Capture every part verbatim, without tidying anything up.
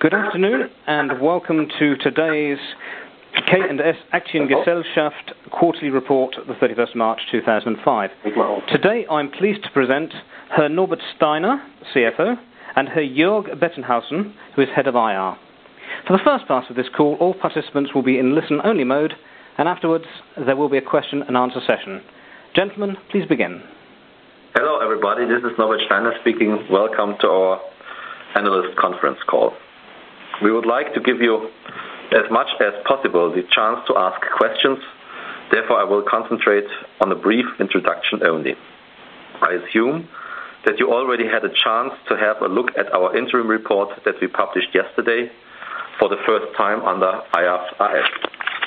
Good afternoon and welcome to today's K and S Aktiengesellschaft quarterly report, the thirty-first of March two thousand five. Today I'm pleased to present Herr Norbert Steiner, C F O, and Herr Jörg Bettenhausen, who is Head of I R. For the first part of this call, all participants will be in listen-only mode, and afterwards there will be a question and answer session. Gentlemen, please begin. Hello everybody, this is Norbert Steiner speaking. Welcome to our analyst conference call. We would like to give you as much as possible the chance to ask questions. Therefore, I will concentrate on a brief introduction only. I assume that you already had a chance to have a look at our interim report that we published yesterday for the first time under I F R S.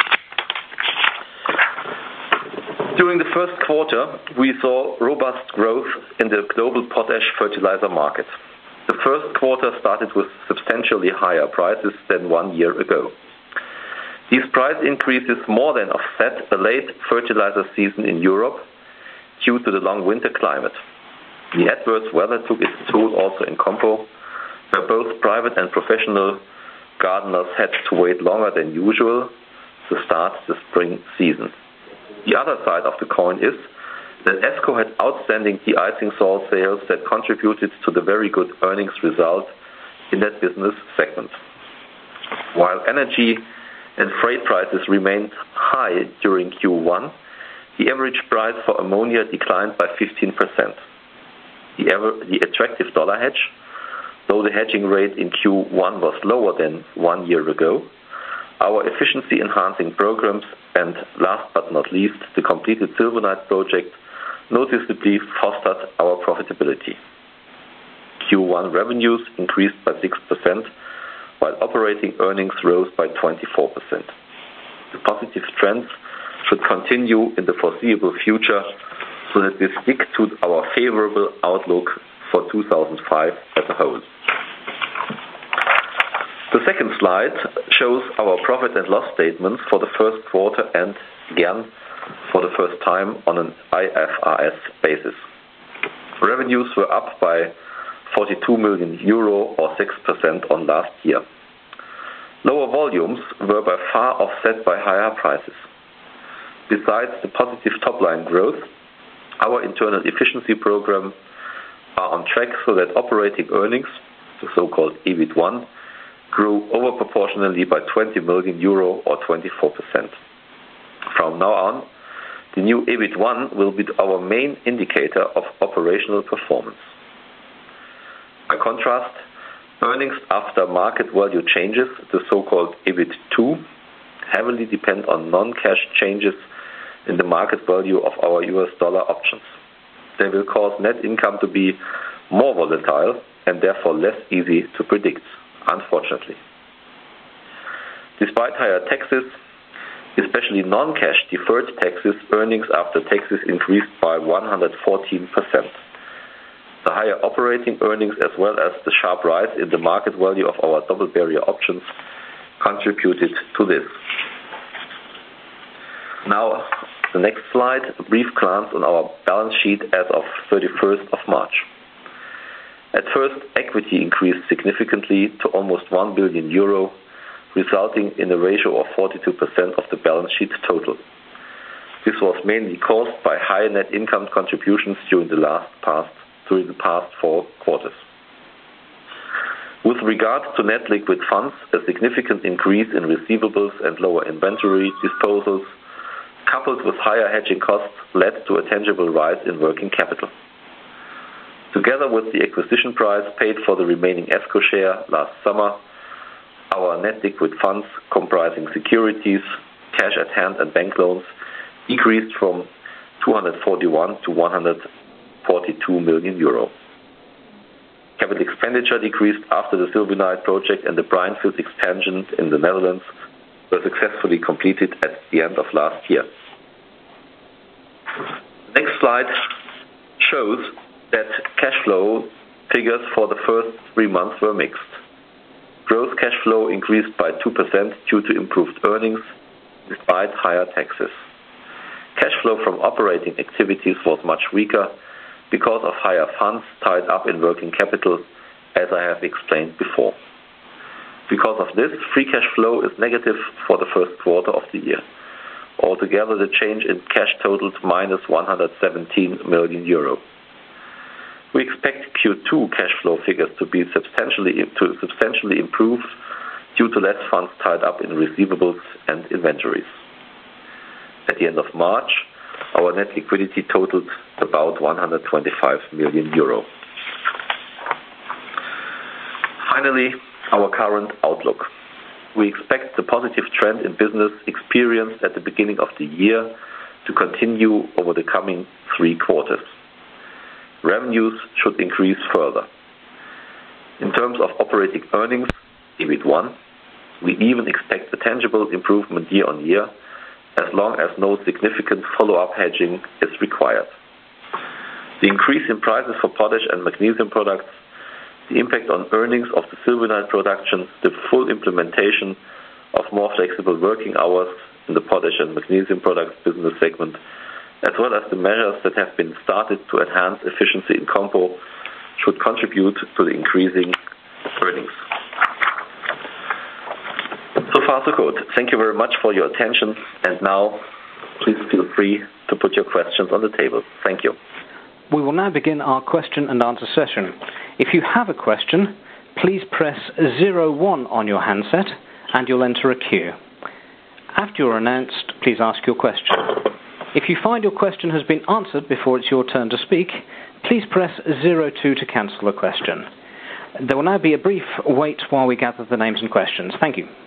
During the first quarter, we saw robust growth in the global potash fertilizer market. The first quarter started with substantially higher prices than one year ago. These price increases more than offset a late fertilizer season in Europe due to the long winter climate. The adverse weather took its toll also in Compo, where both private and professional gardeners had to wait longer than usual to start the spring season. The other side of the coin is that ESCO had outstanding de-icing salt sales that contributed to the very good earnings result in that business segment. While energy and freight prices remained high during Q one, the average price for ammonia declined by fifteen percent. The, ever, the attractive dollar hedge, though the hedging rate in Q one was lower than one year ago, our efficiency-enhancing programs and, last but not least, the completed Silvonite project noticeably fostered our profitability. Q one revenues increased by six percent, while operating earnings rose by twenty-four percent. The positive trends should continue in the foreseeable future so that we stick to our favorable outlook for two thousand five as a whole. The second slide shows our profit and loss statements for the first quarter and, again, for the first time on an I F R S basis. Revenues were up by forty-two million euro or six percent on last year. Lower volumes were by far offset by higher prices. Besides the positive top-line growth, our internal efficiency program are on track so that operating earnings, the so-called E B I T one, grew over-proportionally by twenty million euro or twenty-four percent. From now on, the new E B I T one will be our main indicator of operational performance. By contrast, earnings after market value changes, the so-called E B I T two, heavily depend on non-cash changes in the market value of our U S dollar options. They will cause net income to be more volatile and therefore less easy to predict, unfortunately. Despite higher taxes, especially non-cash deferred taxes, earnings after taxes increased by one hundred fourteen percent. The higher operating earnings as well as the sharp rise in the market value of our double barrier options contributed to this. Now, the next slide, a brief glance on our balance sheet as of thirty-first of March. At first, equity increased significantly to almost one billion euro, resulting in a ratio of forty-two percent of the balance sheet total. This was mainly caused by high net income contributions during the last past during the past four quarters. With regard to net liquid funds, a significant increase in receivables and lower inventory disposals, coupled with higher hedging costs, led to a tangible rise in working capital. Together with the acquisition price paid for the remaining ESCO share last summer, our net liquid funds, comprising securities, cash at hand and bank loans, decreased from two hundred forty-one to one hundred forty-two million euro. Capital expenditure decreased after the Silvonite project and the Breinfield expansion in the Netherlands were successfully completed at the end of last year. The next slide shows that cash flow figures for the first three months were mixed. Gross cash flow increased by two percent due to improved earnings despite higher taxes. Cash flow from operating activities was much weaker because of higher funds tied up in working capital, as I have explained before. Because of this, free cash flow is negative for the first quarter of the year. Altogether, the change in cash totaled minus one hundred seventeen million euro. We expect Q two cash flow figures to be substantially to substantially improve due to less funds tied up in receivables and inventories. At the end of March, our net liquidity totaled about one hundred twenty-five million euro. Finally, our current outlook. We expect the positive trend in business experienced at the beginning of the year to continue over the coming three quarters. Revenues should increase further. In terms of operating earnings, E B I T one, we even expect a tangible improvement year on year, as long as no significant follow-up hedging is required. The increase in prices for potash and magnesium products, the impact on earnings of the Silvinite production, the full implementation of more flexible working hours in the potash and magnesium products business segment, as well as the measures that have been started to enhance efficiency in Compo, should contribute to the increasing earnings. So far, so good. Thank you very much for your attention, and now please feel free to put your questions on the table. Thank you. We will now begin our question and answer session. If you have a question, please press zero one on your handset and you'll enter a queue. After you're announced, please ask your question. If you find your question has been answered before it's your turn to speak, please press zero two to cancel the question. There will now be a brief wait while we gather the names and questions. Thank you.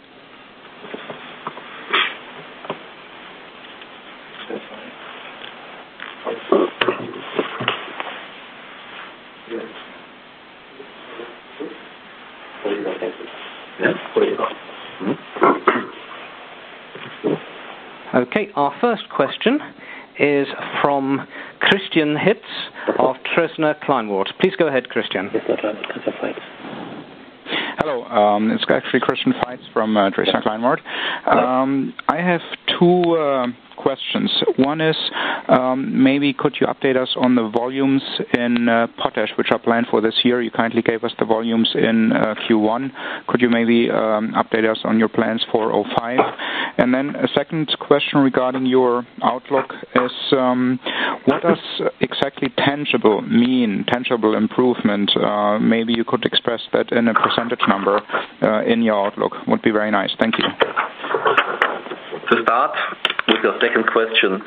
Okay, our first question is from Christian Hitz of Dresdner Kleinwort. Please go ahead, Christian. Hello, um, it's actually Christian Feitz from uh, Dresdner Kleinwort. Um, I have two uh, questions. One is, um, maybe could you update us on the volumes in uh, potash which are planned for this year? You kindly gave us the volumes in uh, Q one. Could you maybe um, update us on your plans for oh five? And then a second question regarding your outlook is, um, what does exactly tangible mean, tangible improvement? Uh, maybe you could express that in a percentage number uh, in your outlook. Would be very nice. Thank you. To start with your second question,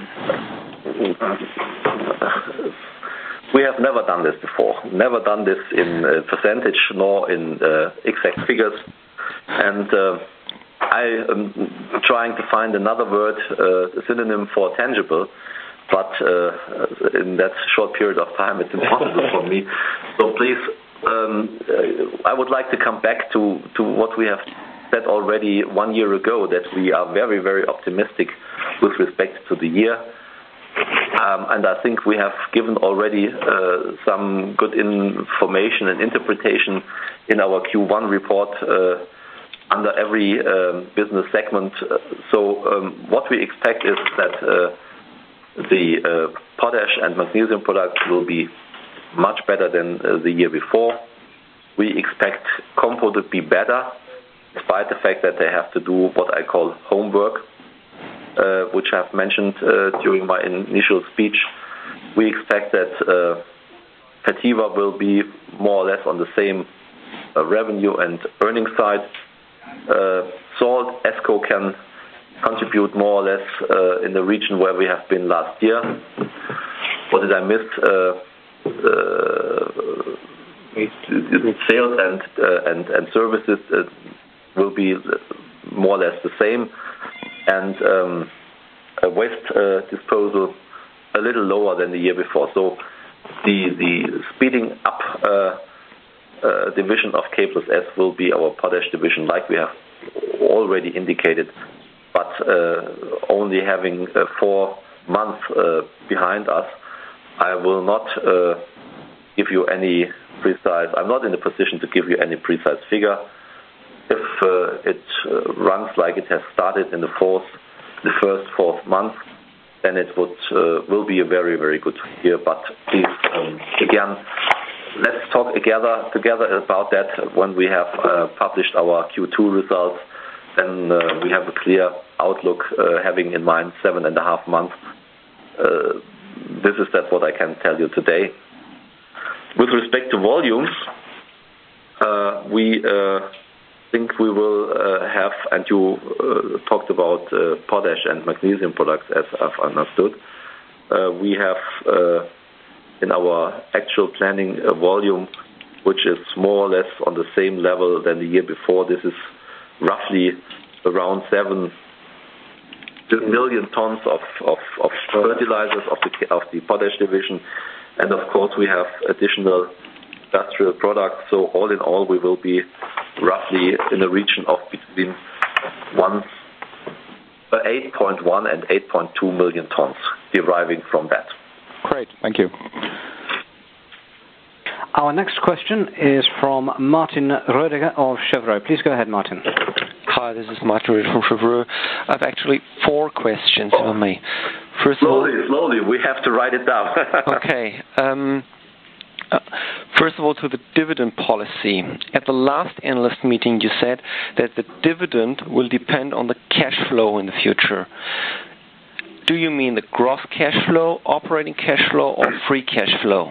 we have never done this before. Never done this in uh, percentage nor in uh, exact figures. And uh, I am trying to find another word, uh, a synonym for tangible, but uh, in that short period of time it's impossible for me. So please, um, I would like to come back to, to what we have said already one year ago, that we are very, very optimistic with respect to the year. Um, and I think we have given already uh, some good information and interpretation in our Q one report uh, under every uh, business segment. So um, what we expect is that uh, the uh, potash and magnesium products will be much better than uh, the year before. We expect Compo to be better, despite the fact that they have to do what I call homework, uh, which I've mentioned uh, during my initial speech. We expect that uh, Fertiva will be more or less on the same uh, revenue and earnings side. Uh, Salt, ESCO can contribute more or less uh, in the region where we have been last year. What did I miss? Uh, uh, sales and, uh, and, and services uh, will be more or less the same, and um, a waste uh, disposal a little lower than the year before. So the the speeding up uh, uh, division of K plus S will be our potash division, like we have already indicated, but uh, only having uh, four months uh, behind us, I will not uh, give you any precise, I'm not in a position to give you any precise figure. If uh, it uh, runs like it has started in the fourth, the first fourth month, then it would uh, will be a very, very good year. But please, um, again, let's talk together together about that when we have uh, published our Q two results. Then uh, we have a clear outlook, uh, having in mind seven and a half months. Uh, this is that's what I can tell you today. With respect to volumes, uh, we uh, think we will uh, have, and you uh, talked about uh, potash and magnesium products, as I've understood. Uh, we have uh, in our actual planning a volume which is more or less on the same level than the year before. This is roughly around seven million tons of, of, of fertilizers of the, of the potash division. And of course, we have additional industrial products. So all in all, we will be roughly in the region of between one, uh, eight point one and eight point two million tons deriving from that. Great, thank you. Our next question is from Martin Roediger of Cheuvreux. Please go ahead, Martin. Hi, this is Martin Roediger from Cheuvreux. I have actually four questions, if I may. First slowly, of all, slowly, we have to write it down. Okay. Um, uh, first of all, to the dividend policy. At the last analyst meeting, you said that the dividend will depend on the cash flow in the future. Do you mean the gross cash flow, operating cash flow, or free cash flow?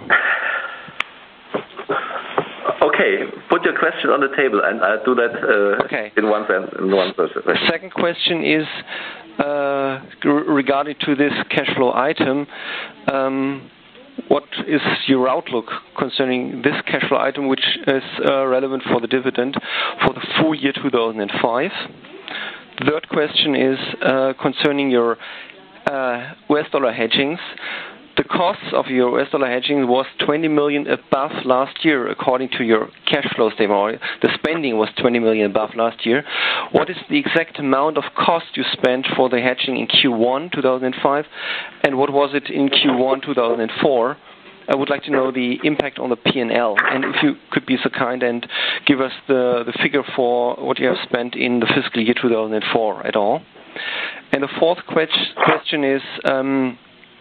Okay, put your question on the table, and I'll do that uh, okay. in one sense. In one person. The second question is uh, regarding to this cash flow item. Um, what is your outlook concerning this cash flow item, which is uh, relevant for the dividend for the full year two thousand five? Third question is uh, concerning your uh, U S dollar hedgings. The costs of your U S dollar hedging was twenty million above last year, according to your cash flow statement. The spending was twenty million above last year. What is the exact amount of cost you spent for the hedging in Q one two thousand five, and what was it in Q one two thousand four? I would like to know the impact on the P and L, and if you could be so kind and give us the, the figure for what you have spent in the fiscal year two thousand four at all. And the fourth que- question is, um,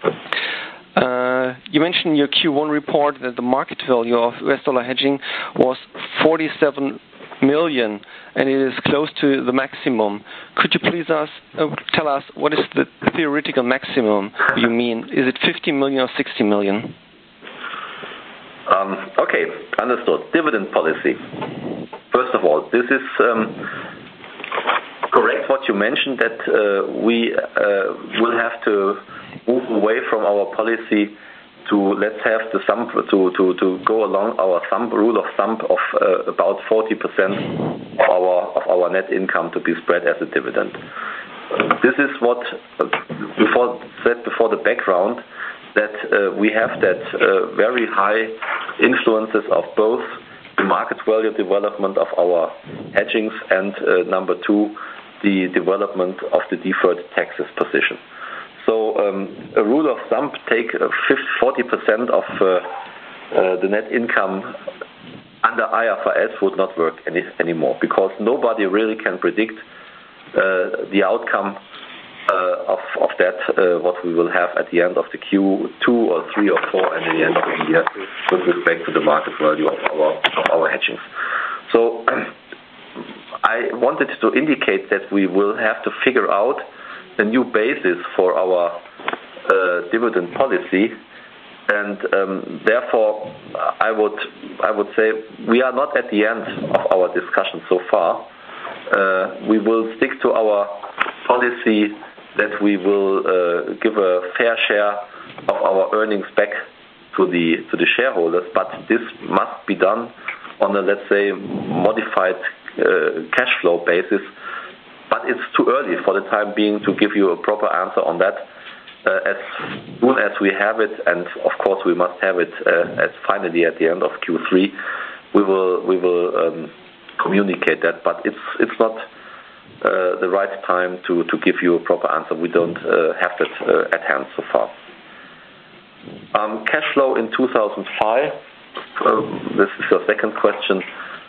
Uh, you mentioned in your Q one report that the market value of U S dollar hedging was forty-seven million, and it is close to the maximum. Could you please us, uh, tell us what is the theoretical maximum you mean? Is it fifty million or sixty million? Um, okay, understood. Dividend policy. First of all, this is um, correct what you mentioned, that uh, we uh, will have to move away from our policy to let's have the thumb to, to, to go along our thumb rule of thumb of uh, about forty percent of our of our net income to be spread as a dividend. This is what uh, before said before the background that uh, we have that uh, very high influences of both the market value development of our hedgings and uh, number two, the development of the deferred taxes position. So um, a rule of thumb, take forty percent of uh, uh, the net income under I F R S would not work any, anymore, because nobody really can predict uh, the outcome uh, of, of that, uh, what we will have at the end of the Q two or three or four and at the end of the year with respect to the market value of our, of our hedgings. So I wanted to indicate that we will have to figure out a new basis for our uh, dividend policy, and um, therefore I would I would say we are not at the end of our discussion so far. Uh, we will stick to our policy that we will uh, give a fair share of our earnings back to the to the shareholders, but this must be done on a, let's say, modified uh, cash flow basis. But it's too early for the time being to give you a proper answer on that. Uh, as soon as we have it, and of course we must have it uh, as finally at the end of Q three, we will we will um, communicate that. But it's it's not uh, the right time to, to give you a proper answer. We don't uh, have that uh, at hand so far. Um, cash flow in two thousand five. Um, this is your second question.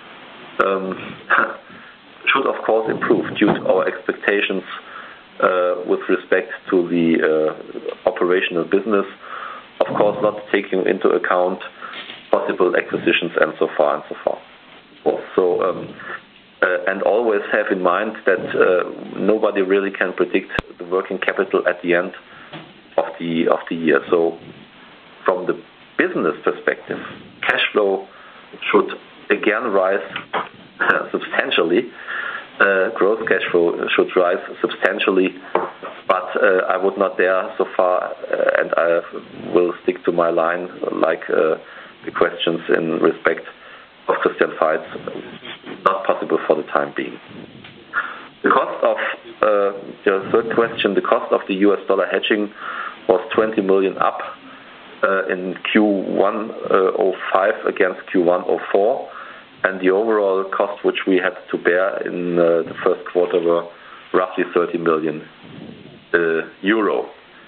Um, should of course improve due to our expectations uh, with respect to the uh, operational business. Of course, not taking into account possible acquisitions and so far and so forth. So, um, uh, and always have in mind that uh, nobody really can predict the working capital at the end of the of the year. So, from the business perspective, cash flow should again rise uh, substantially. Uh, gross cash flow should rise substantially, but uh, I would not dare so far, uh, and I will stick to my line, like uh, the questions in respect of Christian Faitz, not possible for the time being. The cost of, uh, your third question, the cost of the U S dollar hedging was twenty million up uh, in Q one oh five against Q one oh four. And the overall cost which we had to bear in uh, the first quarter were roughly thirty million uh, euro.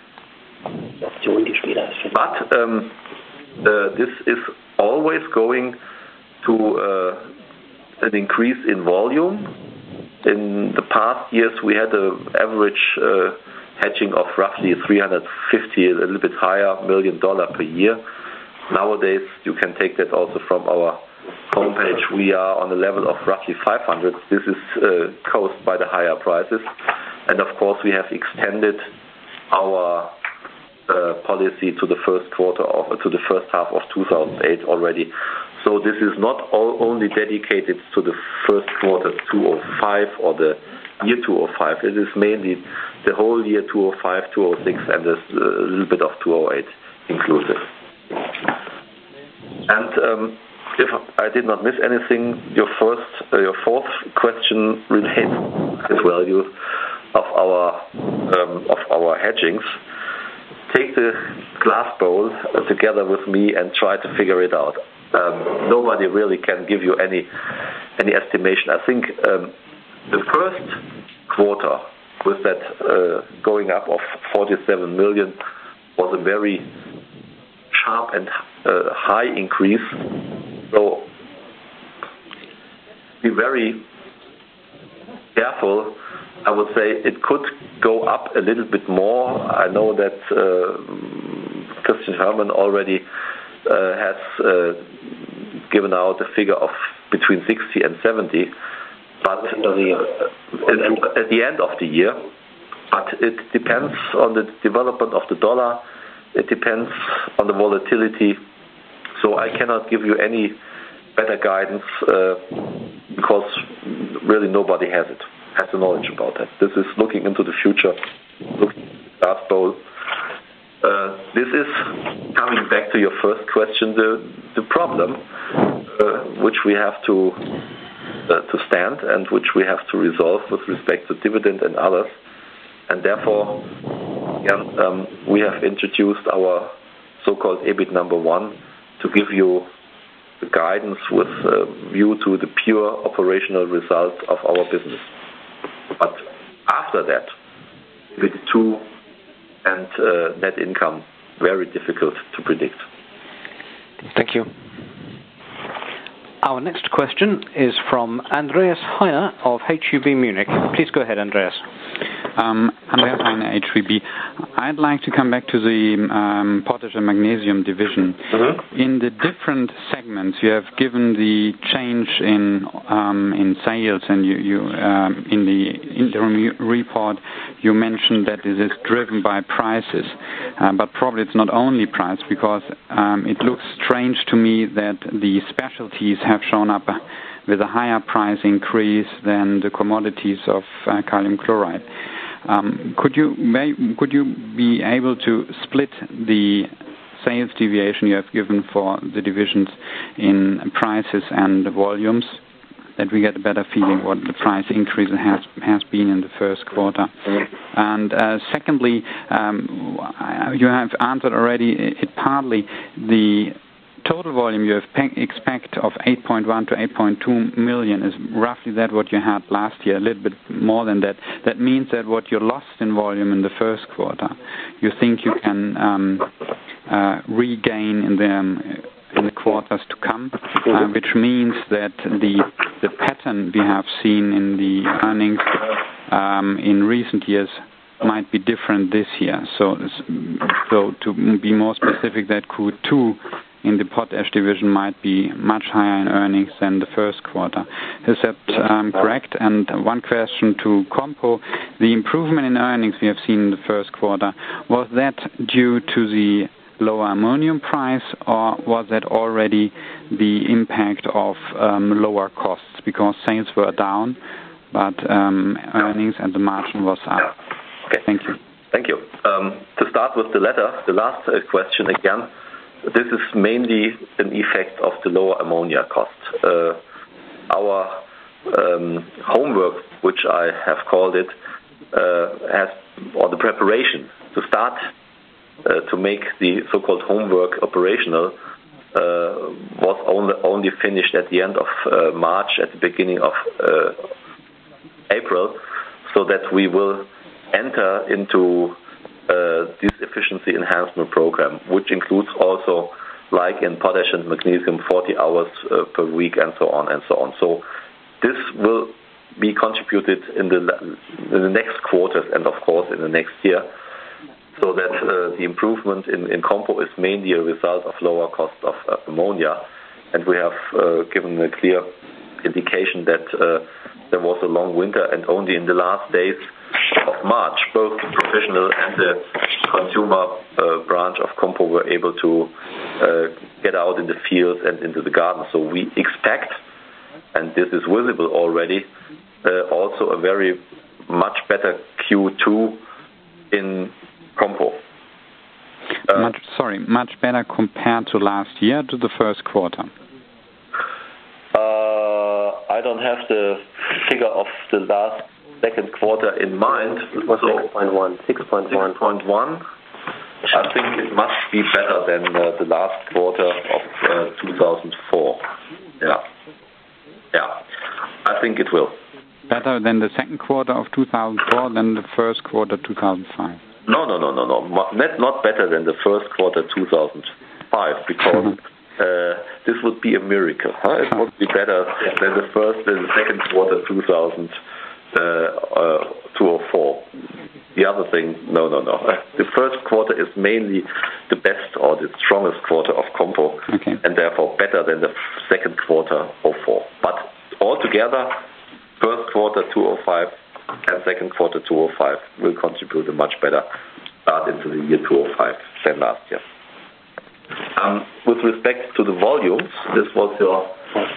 But um, uh, this is always going to uh, an increase in volume. In the past years, we had an average uh, hedging of roughly three hundred fifty, a little bit higher, million dollar per year. Nowadays, you can take that also from our homepage. We are on a level of roughly five hundred. This is uh, caused by the higher prices, and of course we have extended our uh, policy to the first quarter of to the first half of two thousand eight already. So this is not all, only dedicated to the first quarter two thousand five or the year two thousand five. It is mainly the whole year two thousand five, two thousand six, and a little bit of two thousand eight inclusive. And um, if I did not miss anything, your first, uh, your fourth question relates to the value of our um, of our hedgings. Take the glass bowl uh, together with me and try to figure it out. Um, nobody really can give you any any estimation. I think um, the first quarter with that uh, going up of forty-seven million was a very sharp and uh, high increase. So be very careful. I would say it could go up a little bit more. I know that uh, Christian Herrmann already uh, has uh, given out a figure of between sixty and seventy, but at the end of the year. But it depends on the development of the dollar. It depends on the volatility. So I cannot give you any better guidance uh, because really nobody has it, has the knowledge about that. This is looking into the future, looking at the glass bowl. Uh, this is coming back to your first question, the the problem uh, which we have to uh, to stand and which we have to resolve with respect to dividend and others. And therefore, yeah, um, we have introduced our so-called EBIT number one to give you the guidance with uh, view to the pure operational results of our business. But after that, EBIT two and uh, net income, very difficult to predict. Thank you. Our next question is from Andreas Heine of H U B Munich. Please go ahead, Andreas. Um, Andreas Heine, H U B. I'd like to come back to the um, potash and magnesium division. Mm-hmm. In the different segments, you have given the change in um, in sales, and you, you um, in the interim report you mentioned that this is driven by prices, uh, but probably it's not only price, because um, it looks strange to me that the specialties have shown up with a higher price increase than the commodities of uh, calcium chloride. Um, could you may, could you be able to split the sales deviation you have given for the divisions in prices and volumes, that we get a better feeling what the price increase has has been in the first quarter? And uh, secondly, um, you have answered already it partly. The total volume you have pe- expect of eight point one to eight point two million is roughly that what you had last year, a little bit more than that. That means that what you lost in volume in the first quarter, you think you can um, uh, regain in the um, in the quarters to come, uh, which means that the the pattern we have seen in the earnings um, in recent years might be different this year. So, so to be more specific, that Q two in the potash division might be much higher in earnings than the first quarter. Is that um, correct? And one question to Compo. The improvement in earnings we have seen in the first quarter, was that due to the lower ammonium price, or was that already the impact of um, lower costs? Because sales were down, but um, earnings and the margin was up. Okay. Thank you. Thank you. Um, to start with the latter, the last uh, question again, this is mainly an effect of the lower ammonia cost. Uh, our um, homework, which I have called it, uh, has, or the preparation to start uh, to make the so-called homework operational uh, was only, only finished at the end of uh, March, at the beginning of uh, April, so that we will enter into uh, this efficiency enhancement program, which includes also, like in potash and magnesium, forty hours uh, per week and so on and so on. So this will be contributed in the in the next quarters and of course in the next year, so that uh, the improvement in, in Compo is mainly a result of lower cost of uh, ammonia, and we have uh, given a clear indication that uh, there was a long winter, and only in the last days of March, both the professional and the consumer uh, branch of Compo were able to uh, get out in the fields and into the garden. So we expect, and this is visible already, uh, also a very much better Q two in Compo. Uh, much, sorry, much better compared to last year, to the first quarter. Uh, I don't have the figure of the last second quarter in mind. It was so six point one. six point one. six point one. I think it must be better than uh, the last quarter of uh, two thousand four. Yeah. Yeah. I think it will. Better than the second quarter of two thousand four, than the first quarter two thousand five. No, no, no, no, no. Not, not better than the first quarter two thousand five, because uh, this would be a miracle. Huh? It would be better than the first and the second quarter two thousand two oh four. The other thing, no, no, no. The first quarter is mainly the best or the strongest quarter of Compo, okay, and therefore better than the second quarter oh four. But altogether, first quarter two oh five and second quarter two oh five will contribute a much better start into the year two oh five than last year. Um, with respect to the volumes, this was your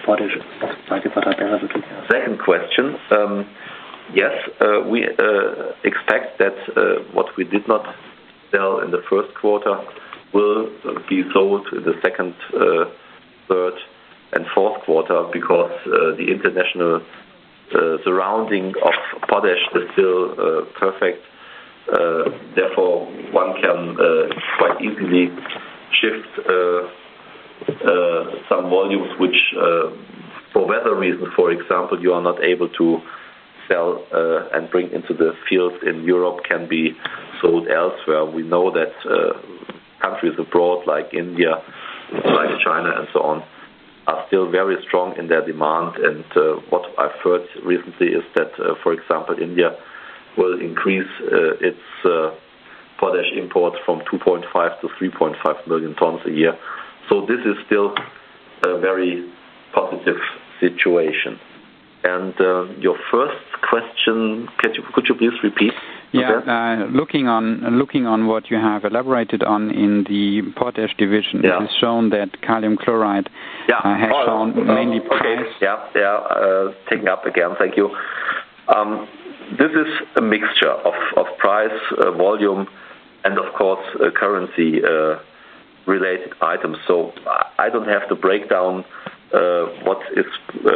second question. Um, yes, uh, we uh, expect that uh, what we did not sell in the first quarter will be sold in the second, uh, third, and fourth quarter, because uh, the international uh, surrounding of potash is still uh, perfect. Uh, therefore, one can uh, quite easily shift uh, uh, some volumes which, uh, for weather reasons, for example, you are not able to sell uh, and bring into the fields in Europe, can be sold elsewhere. We know that uh, countries abroad like India, like China and so on, are still very strong in their demand, and uh, what I've heard recently is that, uh, for example, India will increase uh, its uh, potash imports from two point five to three point five million tons a year. So this is still a very positive situation. And uh, your first question, could you, could you please repeat? Yeah, uh, looking on looking on what you have elaborated on in the potash division, yeah. it is shown that calcium chloride yeah. uh, has oh, shown uh, mainly okay. price. Yeah, yeah, uh, taking up again, thank you. Um, this is a mixture of, of price, uh, volume, and of course uh, currency uh, related items. So I don't have to break down uh, what is uh,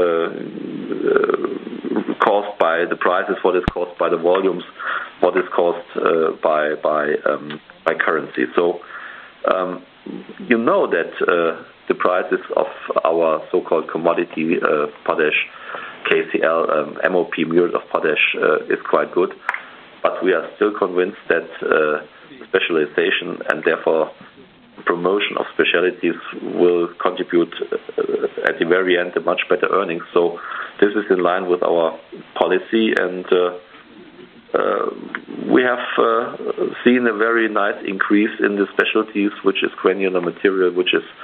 uh, caused by the prices, what is caused by the volumes, what is caused uh, by by um, by currency. So um, you know that uh, the prices of our so-called commodity uh, potash, K C L, um, M O P, muriate of potash, uh, is quite good, but we are still convinced that uh, specialization and therefore promotion of specialties will contribute uh, at the very end to much better earnings. So this is in line with our policy, and uh, uh, we have uh, seen a very nice increase in the specialties, which is granular material, which is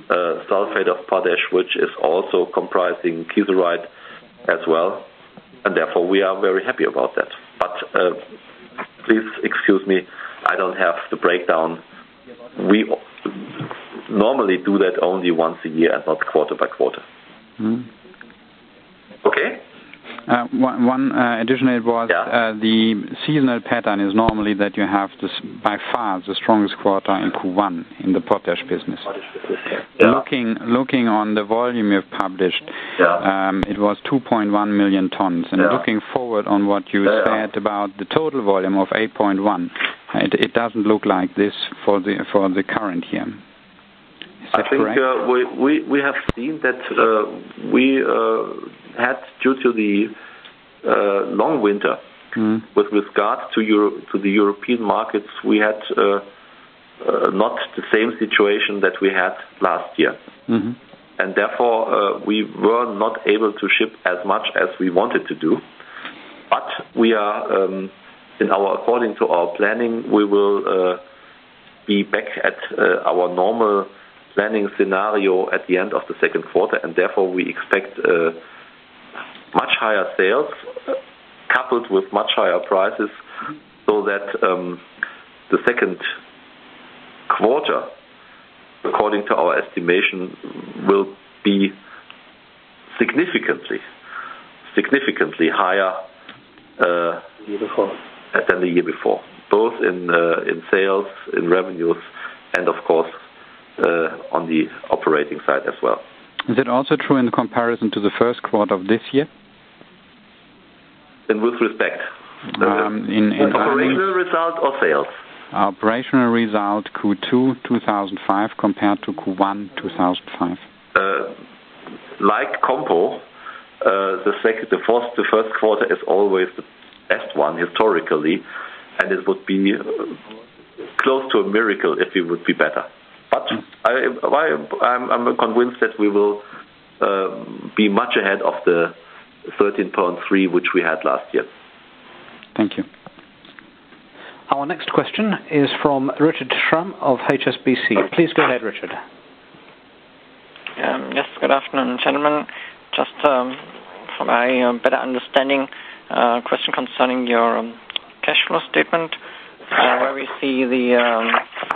uh, sulfate of potash, which is also comprising kieserite as well, and therefore we are very happy about that. But uh, please excuse me, I don't have the breakdown. We normally do that only once a year and not quarter by quarter. Mm. Okay? Uh, one one uh, additional was yeah. uh, the seasonal pattern is normally that you have this by far the strongest quarter in Q one in the potash business. Yeah. Looking looking on the volume you've published, yeah. um, it was two point one million tons. And yeah. looking forward on what you yeah. said about the total volume of eight point one, it, it doesn't look like this for the for the current year. I think uh, we, we we have seen that uh, we uh, had, due to the uh, long winter, mm. with regard to Euro, to the European markets, we had uh, uh, not the same situation that we had last year, mm-hmm. and therefore uh, we were not able to ship as much as we wanted to do. But we are, um, in our according to our planning, we will uh, be back at uh, our normal planning scenario at the end of the second quarter, and therefore we expect uh, much higher sales uh, coupled with much higher prices, so that um, the second quarter, according to our estimation, will be significantly, significantly higher uh, than the year before, both in uh, in sales, in revenues, and of course Uh, on the operating side as well. Is it also true in comparison to the first quarter of this year? And with respect, um, in, in operational result or sales? Operational result Q two two thousand five compared to Q one two thousand five. Uh, like Compo, uh, the second, the first, the first quarter is always the best one historically, and it would be uh, close to a miracle if it would be better. But I, I, I'm, I'm convinced that we will uh, be much ahead of the thirteen point three which we had last year. Thank you. Our next question is from Richard Schramm of H S B C. Please go ahead, Richard. Um, yes, good afternoon, gentlemen. Just um, for my uh, better understanding, a uh, question concerning your um, cash flow statement, uh, where we see the um,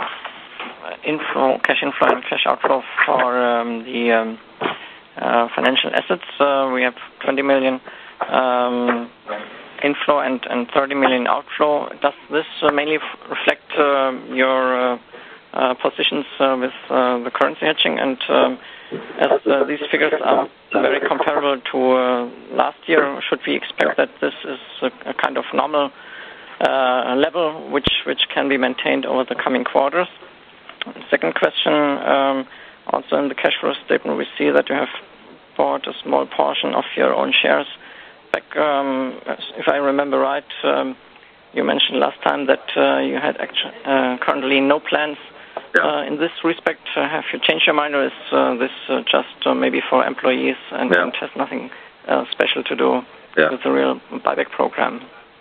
inflow, cash inflow and cash outflow for um, the um, uh, financial assets. Uh, we have twenty million um, inflow and, and thirty million outflow. Does this uh, mainly f- reflect uh, your uh, uh, positions uh, with uh, the currency hedging? And um, as uh, these figures are very comparable to uh, last year, should we expect that this is a, a kind of normal uh, level which, which can be maintained over the coming quarters? Second question, um, also in the cash flow statement, we see that you have bought a small portion of your own shares back. Um, if I remember right, um, you mentioned last time that uh, you had actu- uh, currently no plans uh, in this respect. Uh, have you changed your mind, or is uh, this uh, just uh, maybe for employees and, yeah. and has nothing uh, special to do yeah. with the real buyback program?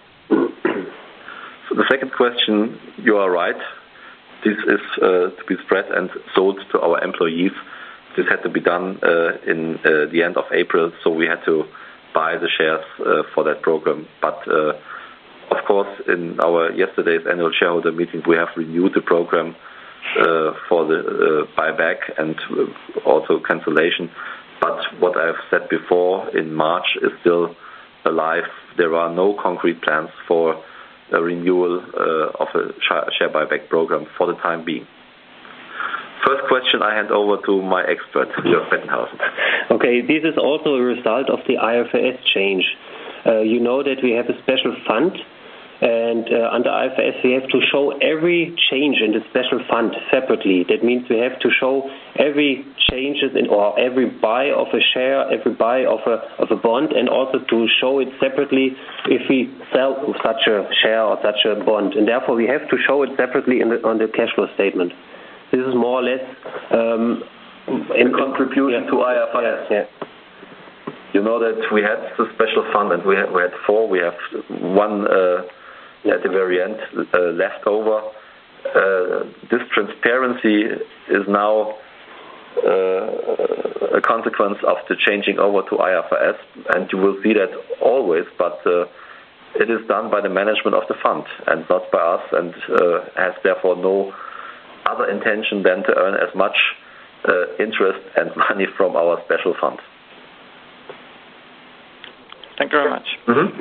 So the second question, you are right. This is uh, to be spread and sold to our employees. This had to be done uh, in uh, the end of April, so we had to buy the shares uh, for that program. But uh, of course, in our yesterday's annual shareholder meeting, we have renewed the program uh, for the uh, buyback and uh, also cancellation. But what I've said before in March is still alive. There are no concrete plans for a renewal uh, of a share buyback program for the time being. First question I hand over to my expert, Jörg Bettenhausen. Okay, this is also a result of the I F R S change. Uh, you know that we have a special fund, and uh, under I F R S we have to show every change in the special fund separately. That means we have to show every changes in or every buy of a share, every buy of a of a bond, and also to show it separately if we sell such a share or such a bond. And therefore we have to show it separately in the, on the cash flow statement. This is more or less um, in contribution yeah. to I F R S. Yeah. You know that we had the special fund, and we had, we had four. We have one uh, at the very end uh, left over. Uh, this transparency is now uh, a consequence of the changing over to I F R S, and you will see that always, but uh, it is done by the management of the fund and not by us, and uh, has therefore no other intention than to earn as much uh, interest and money from our special fund. Thank you very much. Mm-hmm.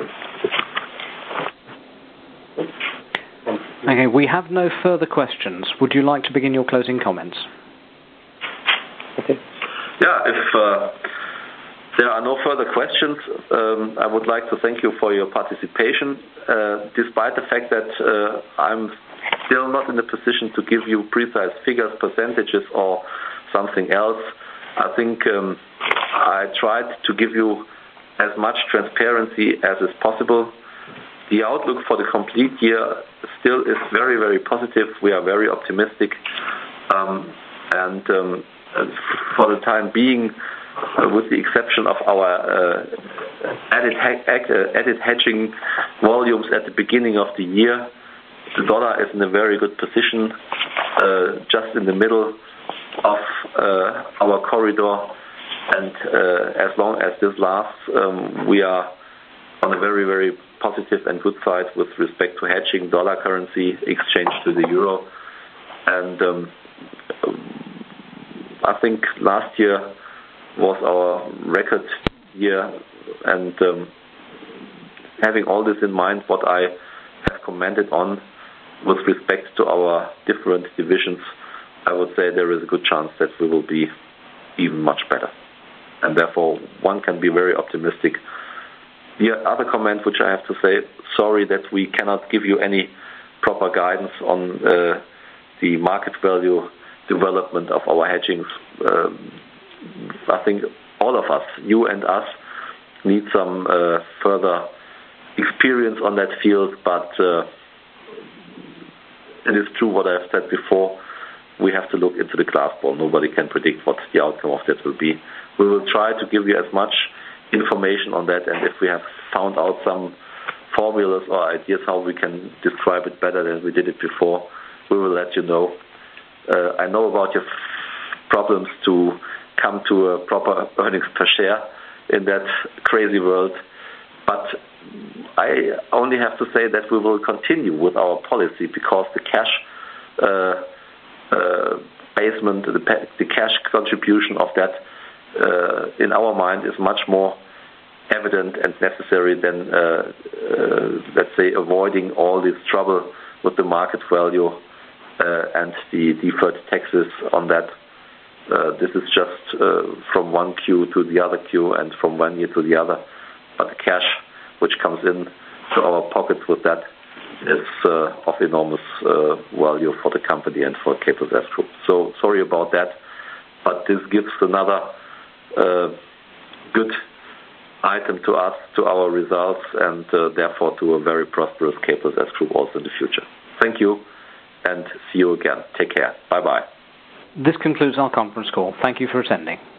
Okay, we have no further questions. Would you like to begin your closing comments? Okay. Yeah, if uh, there are no further questions, um, I would like to thank you for your participation. Uh, despite the fact that uh, I'm still not in a position to give you precise figures, percentages, or something else, I think um, I tried to give you as much transparency as is possible. The outlook for the complete year still is very, very positive. We are very optimistic. Um, and um, for the time being, uh, with the exception of our uh, added, he- uh, added hedging volumes at the beginning of the year, the dollar is in a very good position, uh, just in the middle of uh, our corridor. And uh, as long as this lasts, um, we are on a very, very positive and good side with respect to hedging dollar currency exchange to the euro. And um, I think last year was our record year, and um, having all this in mind, what I have commented on with respect to our different divisions, I would say there is a good chance that we will be even much better. And therefore, one can be very optimistic. The other comment which I have to say, sorry that we cannot give you any proper guidance on uh, the market value development of our hedgings. Um, I think all of us, you and us, need some uh, further experience on that field, but uh, it is true what I have said before. We have to look into the glass ball. Nobody can predict what the outcome of that will be. We will try to give you as much information on that, and if we have found out some formulas or ideas how we can describe it better than we did it before, we will let you know. Uh, I know about your problems to come to a proper earnings per share in that crazy world, but I only have to say that we will continue with our policy because the cash uh, uh, basement, the, the cash contribution of that uh, in our mind is much more evident and necessary than, uh, uh, let's say, avoiding all this trouble with the market value uh, and the deferred taxes on that. Uh, this is just uh, from one Q to the other Q and from one year to the other. But the cash which comes in to our pockets with that is uh, of enormous uh, value for the company and for K plus S Group. So sorry about that, but this gives another uh, good item to us, to our results, and uh, therefore to a very prosperous K plus S Group also in the future. Thank you, and see you again. Take care. Bye-bye. This concludes our conference call. Thank you for attending.